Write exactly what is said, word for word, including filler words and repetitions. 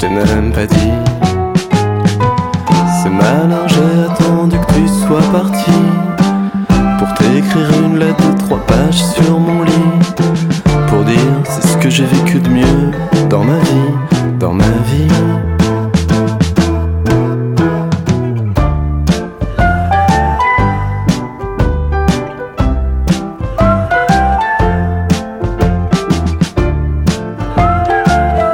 t'ai même pas dit. C'est malin, j'ai attendu que tu sois parti pour t'écrire une lettre de trois pages sur mon lit, pour dire c'est ce que j'ai vécu de mieux dans ma vie.